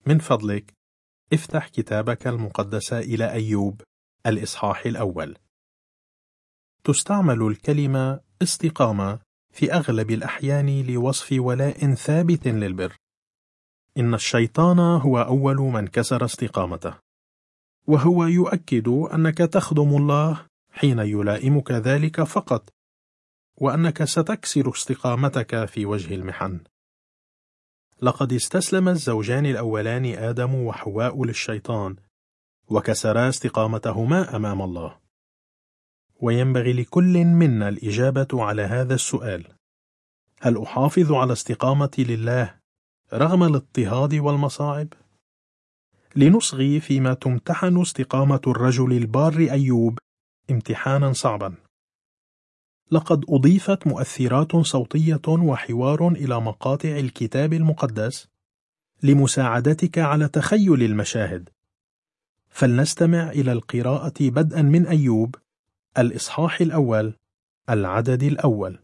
من فضلك افتح كتابك المقدس إلى أيوب الإصحاح الأول. تستعمل الكلمة استقامة في أغلب الأحيان لوصف ولاء ثابت للبر. إن الشيطان هو أول من كسر استقامته، وهو يؤكد أنك تخدم الله حين يلائمك ذلك فقط، وأنك ستكسر استقامتك في وجه المحن. لقد استسلم الزوجان الأولان آدم وحواء للشيطان، وكسرا استقامتهما أمام الله. وينبغي لكل منا الإجابة على هذا السؤال: هل أحافظ على استقامتي لله رغم الاضطهاد والمصاعب؟ لنصغي فيما تمتحن استقامة الرجل البار أيوب امتحانا صعبا. لقد أضيفت مؤثرات صوتية وحوار إلى مقاطع الكتاب المقدس لمساعدتك على تخيل المشاهد. فلنستمع إلى القراءة بدءا من أيوب الإصحاح الأول العدد الأول.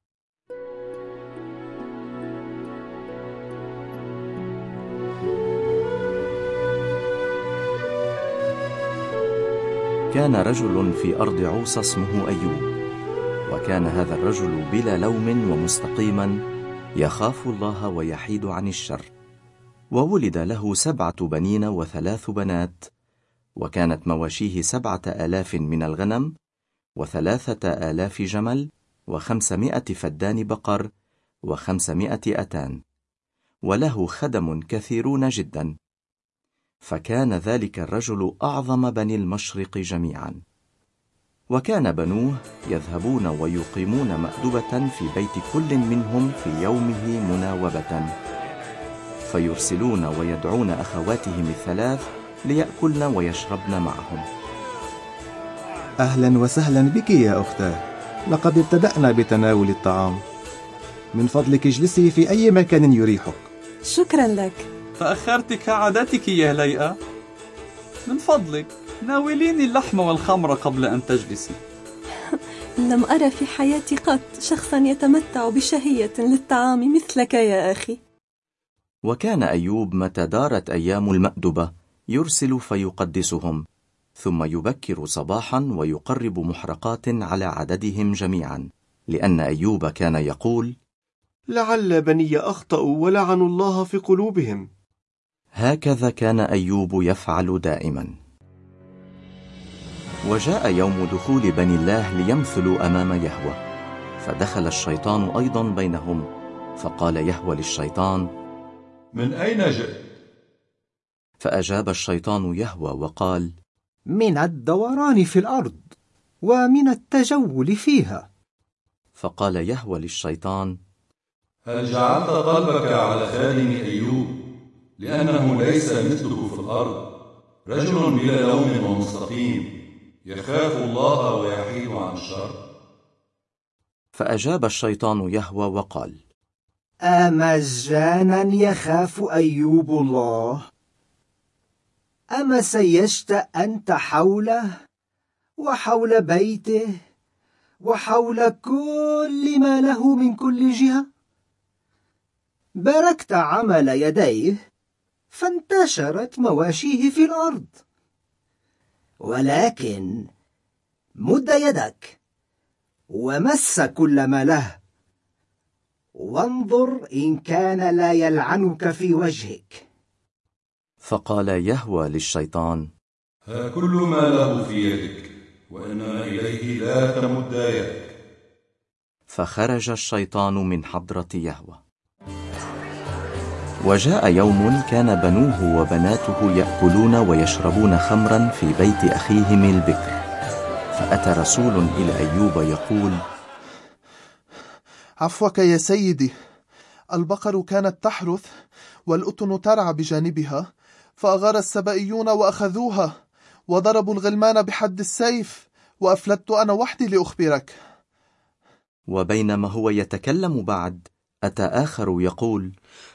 كان رجل في أرض عوص اسمه أيوب، وكان هذا الرجل بلا لوم ومستقيما، يخاف الله ويحيد عن الشر. وولد له 7 بنين و3 بنات، وكانت مواشيه 7,000 من الغنم، و3,000 جمل، و500 فدان بقر، و500 أتان، وله خدم كثيرون جدا. فكان ذلك الرجل أعظم بني المشرق جميعا. وكان بنوه يذهبون ويقيمون مأدبة في بيت كل منهم في يومه مناوبة، فيرسلون ويدعون أخواتهم 3 ليأكلن ويشربن معهم. أهلا وسهلا بك يا أختاه، لقد ابتدأنا بتناول الطعام. من فضلك اجلسي في أي مكان يريحك. شكرا لك. تأخرت كعادتك يا ليئة. من فضلك ناوليني اللحم والخمر قبل أن تجلسي. لم أرى في حياتي قط شخصا يتمتع بشهية للطعام مثلك يا أخي. وكان أيوب متى دارت أيام المأدبة يرسل فيقدسهم، ثم يبكر صباحا ويقرب محرقات على عددهم جميعا، لأن أيوب كان يقول: لعل بني أخطأوا ولعنوا الله في قلوبهم. هكذا كان أيوب يفعل دائما. وجاء يوم دخول بني الله ليمثلوا أمام يهوه، فدخل الشيطان أيضا بينهم، فقال يهوه للشيطان: من أين جئت؟ فأجاب الشيطان يهوه وقال: من الدوران في الأرض ومن التجول فيها. فقال يهوه للشيطان: هل جعلت قلبك على خادم أيوب؟ لأنه ليس مثله في الأرض، رجل بلا لوم ومستقيم، يخاف الله ويحيد عن الشر. فأجاب الشيطان يهوه وقال: أمجانا يخاف أيوب الله؟ أما سيشتأ أنت حوله وحول بيته وحول كل ما له من كل جهة؟ باركت عمل يديه فانتشرت مواشيه في الأرض. ولكن مد يدك ومس كل ما له، وانظر إن كان لا يلعنك في وجهك. فقال يهوه للشيطان: ها كل ما له في يدك، وإنما إليه لا تمد يدك. فخرج الشيطان من حضرة يهوه. وجاء يوم كان بنوه وبناته يأكلون ويشربون خمرا في بيت أخيهم البكر، فأتى رسول إلى أيوب يقول: عفوك يا سيدي، البقر كانت تحرث والأطن ترعى بجانبها، فأغار السبائيون وأخذوها وضربوا الغلمان بحد السيف، وأفلتت أنا وحدي لأخبرك. وبينما هو يتكلم بعد، أتى آخر يقول: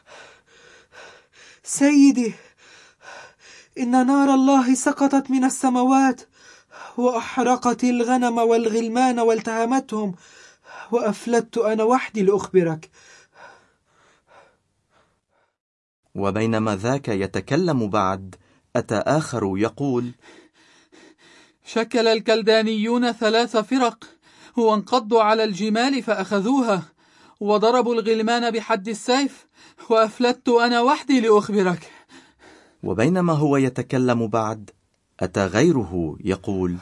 سيدي، إن نار الله سقطت من السماوات وأحرقت الغنم والغلمان والتهمتهم، وأفلتت أنا وحدي لأخبرك. وبينما ذاك يتكلم بعد، أتى آخر يقول: شكل الكلدانيون 3 فرق، وانقضوا على الجمال فأخذوها، وضربوا الغلمان بحد السيف، وأفلتت أنا وحدي لأخبرك. وبينما هو يتكلم بعد، أتى غيره يقول: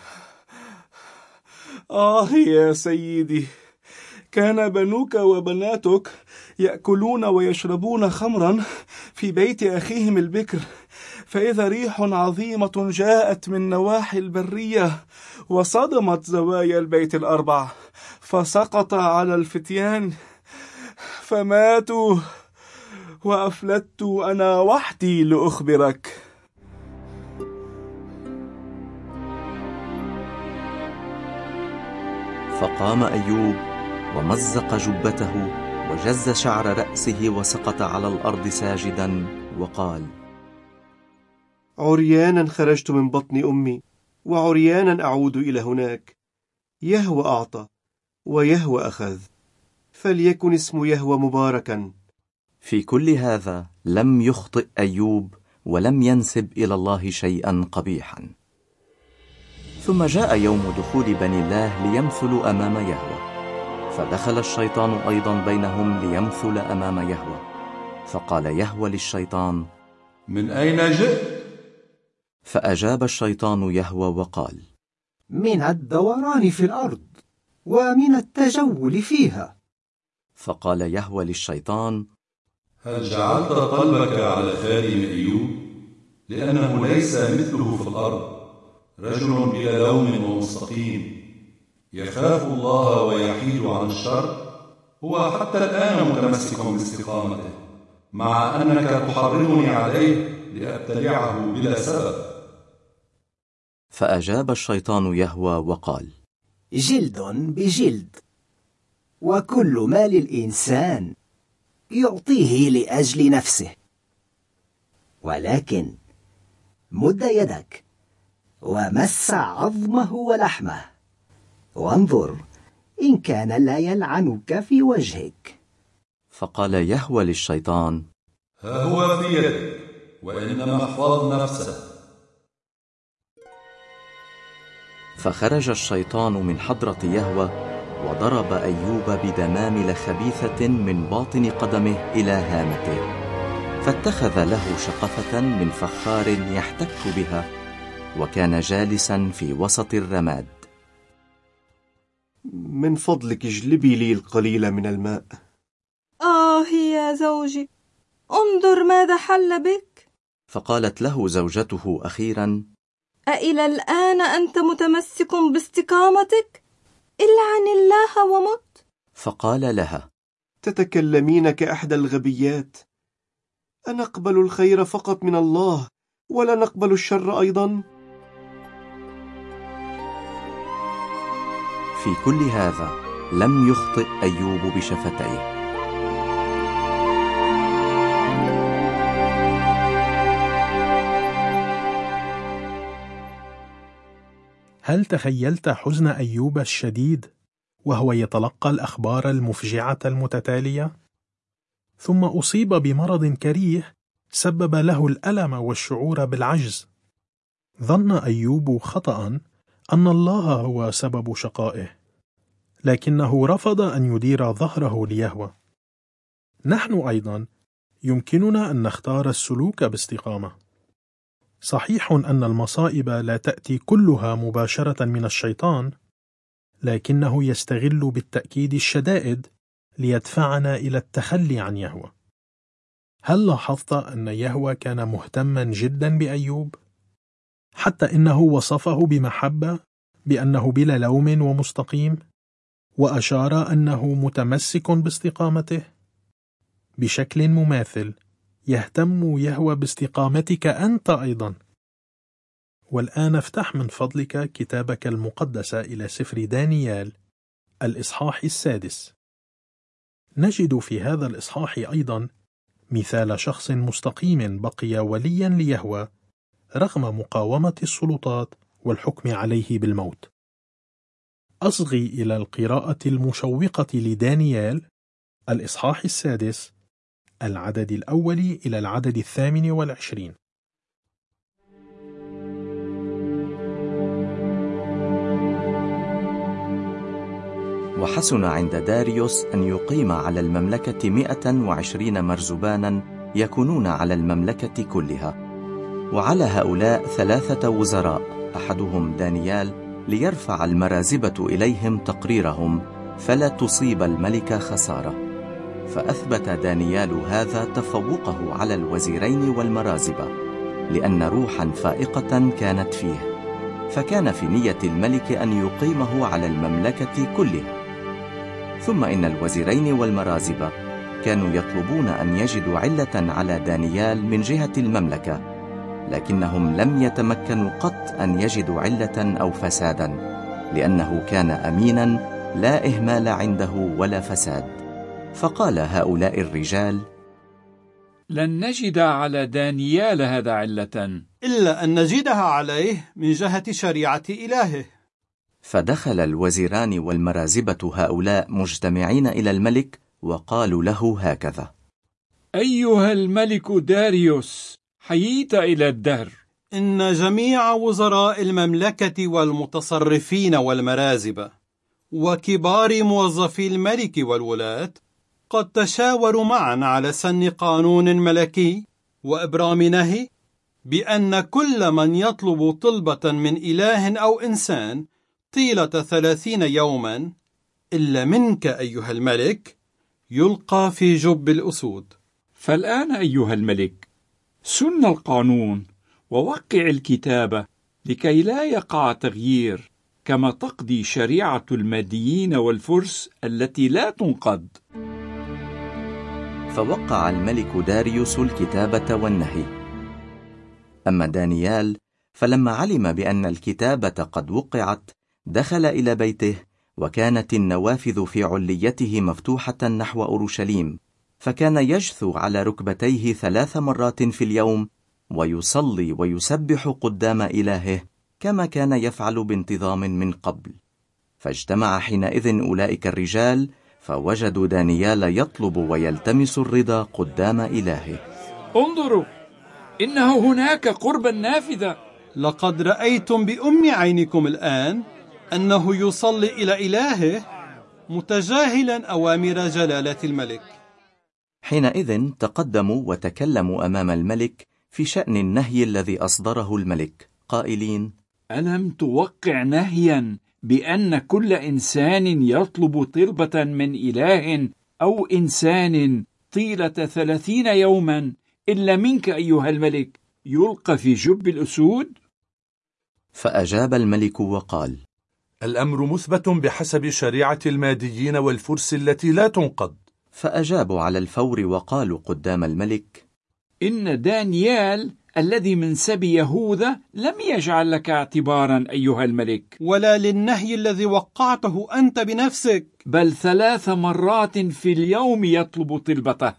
يا سيدي، كان بنوك وبناتك يأكلون ويشربون خمرا في بيت أخيهم البكر، فإذا ريح عظيمة جاءت من نواحي البرية وصدمت زوايا البيت 4، فسقط على الفتيان فماتوا، وأفلتت أنا وحدي لأخبرك. فقام أيوب ومزق جبته وجز شعر رأسه وسقط على الأرض ساجدا وقال: عريانا خرجت من بطن أمي، وعريانا أعود إلى هناك. يهوى أعطى ويهوى أخذ، فليكن اسم يهوى مباركا. في كل هذا لم يخطئ أيوب ولم ينسب إلى الله شيئا قبيحا. ثم جاء يوم دخول بني الله ليمثلوا أمام يهوى، فدخل الشيطان أيضا بينهم ليمثل أمام يهوى. فقال يهوى للشيطان: من أين جئت؟ فأجاب الشيطان يهوى وقال: من الدوران في الأرض ومن التجول فيها. فقال يهوى للشيطان: هل جعلت قلبك على خادم أيوب؟ لأنه ليس مثله في الأرض، رجل بلا لوم ومستقيم، يخاف الله ويحيد عن الشر، هو حتى الآن متمسك باستقامته، مع أنك تحرضني عليه لأبتلعه بلا سبب. فأجاب الشيطان يهوى وقال: جلد بجلد، وكل ما للإنسان يعطيه لأجل نفسه، ولكن مد يدك ومس عظمه ولحمه، وانظر إن كان لا يلعنك في وجهك. فقال يهوى للشيطان: ها هو في يدك، وإنما احفظ نفسك. فخرج الشيطان من حضرة يهوى وضرب أيوب بدمامل خبيثة من باطن قدمه إلى هامته، فاتخذ له شقفة من فخار يحتك بها، وكان جالسا في وسط الرماد. من فضلك اجلبي لي القليل من الماء. يا زوجي، انظر ماذا حل بك. فقالت له زوجته أخيرا: أإلى الآن أنت متمسك باستقامتك؟ العن الله ومت. فقال لها: تتكلمين كأحدى الغبيات. أنقبل الخير فقط من الله ولا نقبل الشر أيضا؟ في كل هذا لم يخطئ أيوب بشفتيه. هل تخيلت حزن أيوب الشديد وهو يتلقى الأخبار المفجعة المتتالية؟ ثم أصيب بمرض كريه سبب له الألم والشعور بالعجز. ظن أيوب خطأ أن الله هو سبب شقائه، لكنه رفض أن يدير ظهره ليهوى. نحن أيضا يمكننا أن نختار السلوك باستقامة. صحيح أن المصائب لا تأتي كلها مباشرة من الشيطان، لكنه يستغل بالتأكيد الشدائد ليدفعنا إلى التخلي عن يهوى. هل لاحظت أن يهوى كان مهتما جدا بأيوب؟ حتى إنه وصفه بمحبة بأنه بلا لوم ومستقيم، وأشار أنه متمسك باستقامته. بشكل مماثل يهتم يهوى باستقامتك أنت أيضا. والآن افتح من فضلك كتابك المقدس إلى سفر دانيال الإصحاح 6. نجد في هذا الإصحاح أيضا مثال شخص مستقيم بقي وليا ليهوى رغم مقاومة السلطات والحكم عليه بالموت. أصغي إلى القراءة المشوقة لدانيال الإصحاح 6 العدد الأول إلى العدد 28. وحسن عند داريوس أن يقيم على المملكة 120 مرزبانا يكونون على المملكة كلها، وعلى هؤلاء 3 وزراء، أحدهم دانيال، ليرفع المرازبة إليهم تقريرهم فلا تصيب الملك خسارة. فأثبت دانيال هذا تفوقه على الوزيرين والمرازبة، لأن روحا فائقة كانت فيه، فكان في نية الملك أن يقيمه على المملكة كلها. ثم إن الوزيرين والمرازبة كانوا يطلبون أن يجدوا علة على دانيال من جهة المملكة، لكنهم لم يتمكنوا قط أن يجدوا علة أو فسادا، لأنه كان أمينا لا إهمال عنده ولا فساد. فقال هؤلاء الرجال: لن نجد على دانيال هذا علة إلا أن نجدها عليه من جهة شريعة إلهه. فدخل الوزيران والمرازبة هؤلاء مجتمعين إلى الملك، وقالوا له هكذا: أيها الملك داريوس، حييت إلى الدهر. إن جميع وزراء المملكة والمتصرفين والمرازبة وكبار موظفي الملك والولاة قد تشاوروا معا على سن قانون ملكي وإبرام نهي بأن كل من يطلب طلبة من إله أو إنسان طيلة 30 يوما إلا منك أيها الملك يلقى في جب الأسود. فالآن أيها الملك، سن القانون ووقع الكتابة لكي لا يقع تغيير، كما تقضي شريعة الماديين والفرس التي لا تنقض. فوقع الملك داريوس الكتابة والنهي. أما دانيال فلما علم بأن الكتابة قد وقعت دخل إلى بيته، وكانت النوافذ في عليته مفتوحة نحو أورشليم، فكان يجثو على ركبتيه 3 مرات في اليوم، ويصلي ويسبح قدام إلهه كما كان يفعل بانتظام من قبل. فاجتمع حينئذ أولئك الرجال، فوجدوا دانيال يطلب ويلتمس الرضا قدام إلهه. انظروا، إنه هناك قرب النافذة. لقد رأيتم بأم عينكم الآن أنه يصلي إلى إلهه متجاهلا أوامر جلالة الملك. حينئذ تقدموا وتكلموا أمام الملك في شأن النهي الذي أصدره الملك، قائلين: ألم توقع نهيا بأن كل إنسان يطلب طلبة من إله أو إنسان طيلة 30 يوما إلا منك أيها الملك يلقى في جب الأسود؟ فأجاب الملك وقال: الأمر مثبت بحسب شريعة الماديين والفرس التي لا تنقض. فأجابوا على الفور وقالوا قدام الملك: إن دانيال الذي من سبي يهوذا لم يجعل لك اعتبارا أيها الملك، ولا للنهي الذي وقعته أنت بنفسك، بل 3 مرات في اليوم يطلب طلبته.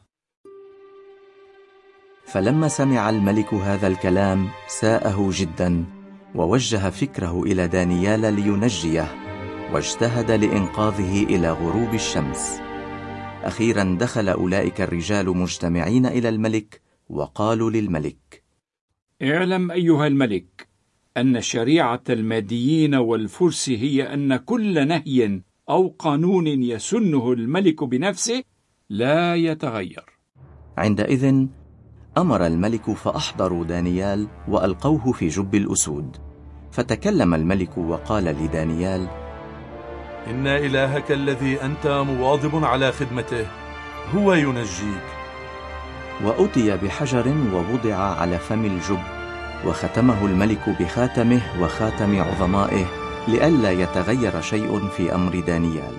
فلما سمع الملك هذا الكلام ساءه جدا، ووجه فكره إلى دانيال لينجيه، واجتهد لإنقاذه إلى غروب الشمس. أخيرا دخل أولئك الرجال مجتمعين إلى الملك، وقالوا للملك: اعلم أيها الملك أن شريعة الماديين والفرس هي أن كل نهي أو قانون يسنه الملك بنفسه لا يتغير. عندئذ أمر الملك فأحضروا دانيال وألقوه في جب الأسود. فتكلم الملك وقال لدانيال: إن إلهك الذي أنت مواظب على خدمته هو ينجيك. وأتي بحجر ووضع على فم الجب، وختمه الملك بخاتمه وخاتم عظمائه، لئلا يتغير شيء في أمر دانيال.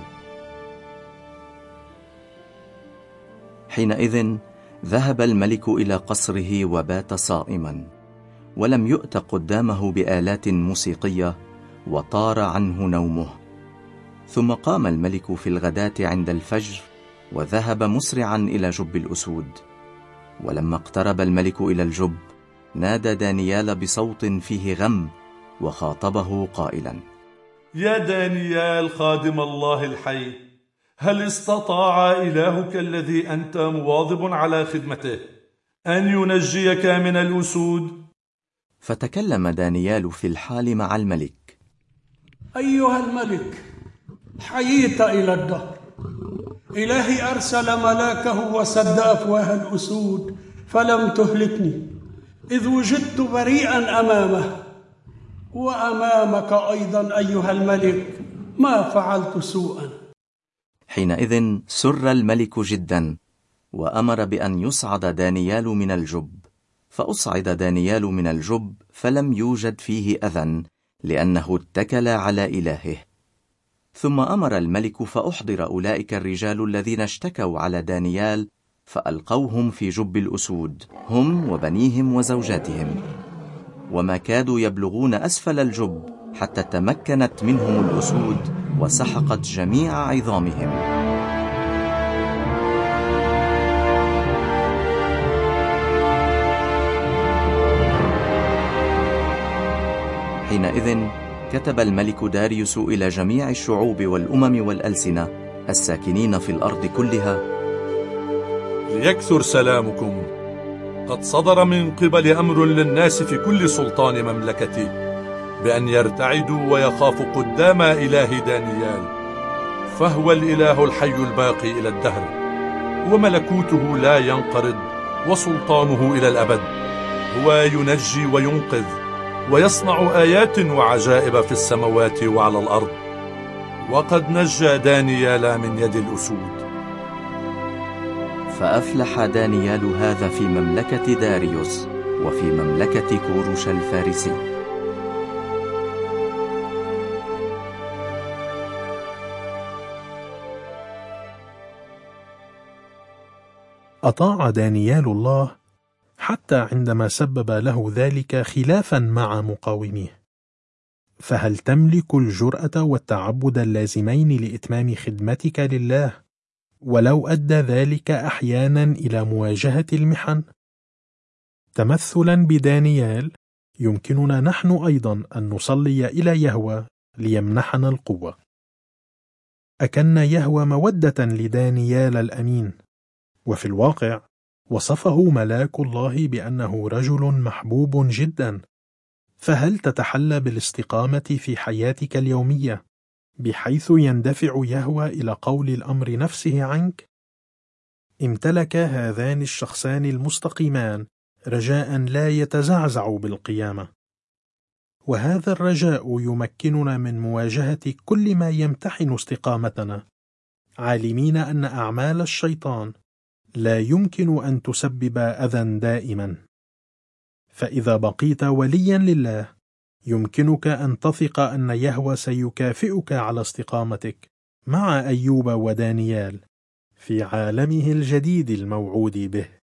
حينئذ ذهب الملك إلى قصره وبات صائما، ولم يؤت قدامه بآلات موسيقية، وطار عنه نومه. ثم قام الملك في الغداة عند الفجر، وذهب مسرعا إلى جب الأسود. ولما اقترب الملك إلى الجب نادى دانيال بصوت فيه غم، وخاطبه قائلا: يا دانيال خادم الله الحي، هل استطاع إلهك الذي أنت مواظب على خدمته أن ينجيك من الأسود؟ فتكلم دانيال في الحال مع الملك. أيها الملك، حييت إلى الدهر. إلهي أرسل ملاكه وسد أفواه الأسود فلم تهلكني، إذ وجدت بريئا أمامه، وأمامك أيضا أيها الملك ما فعلت سوءا. حينئذ سر الملك جدا، وأمر بأن يصعد دانيال من الجب. فأصعد دانيال من الجب فلم يوجد فيه أذى، لأنه اتكل على إلهه. ثم أمر الملك فأحضر أولئك الرجال الذين اشتكوا على دانيال، فألقوهم في جب الأسود، هم وبنيهم وزوجاتهم، وما كادوا يبلغون أسفل الجب حتى تمكنت منهم الأسود وسحقت جميع عظامهم. حينئذ كتب الملك داريوس إلى جميع الشعوب والأمم والألسنة الساكنين في الأرض كلها: ليكثر سلامكم. قد صدر من قبل أمر للناس في كل سلطان مملكتي بأن يرتعدوا ويخافوا قدام إله دانيال، فهو الإله الحي الباقي إلى الدهر، وملكوته لا ينقرض، وسلطانه إلى الأبد. هو ينجي وينقذ، ويصنع آيات وعجائب في السماوات وعلى الأرض، وقد نجى دانيال من يد الأسود. فأفلح دانيال هذا في مملكة داريوس وفي مملكة كوروش الفارسي. أطاع دانيال الله حتى عندما سبب له ذلك خلافا مع مقاوميه. فهل تملك الجرأة والتعبد اللازمين لإتمام خدمتك لله ولو أدى ذلك أحيانا إلى مواجهة المحن؟ تمثلا بدانيال يمكننا نحن أيضا أن نصلي إلى يهوه ليمنحنا القوة. أكن يهوه مودة لدانيال الأمين، وفي الواقع وصفه ملاك الله بأنه رجل محبوب جدا. فهل تتحلى بالاستقامة في حياتك اليومية بحيث يندفع يهوه إلى قول الأمر نفسه عنك؟ امتلك هذان الشخصان المستقيمان رجاء لا يتزعزع بالقيامة، وهذا الرجاء يمكننا من مواجهة كل ما يمتحن استقامتنا، عالمين أن أعمال الشيطان لا يمكن أن تسبب أذى دائما. فإذا بقيت وليا لله يمكنك أن تثق أن يهوه سيكافئك على استقامتك مع أيوب ودانيال في عالمه الجديد الموعود به.